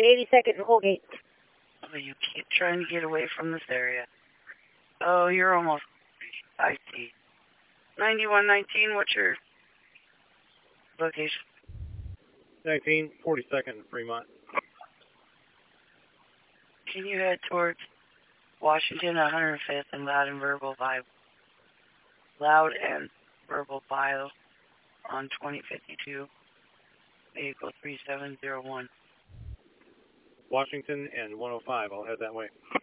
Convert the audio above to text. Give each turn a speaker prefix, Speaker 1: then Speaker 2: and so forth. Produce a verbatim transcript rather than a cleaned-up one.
Speaker 1: eighty-second and Holgate.
Speaker 2: Oh, you keep trying to get away from this area. Oh, you're almost... I see. ninety-one nineteen, what's your location?
Speaker 3: nineteen, forty-second, Fremont.
Speaker 2: Can you head towards Washington, one hundred fifth, and Loud and Verbal Bio? Loud and Verbal Bio on twenty fifty-two, vehicle three seven zero one.
Speaker 3: Washington and one oh five, I'll head that way.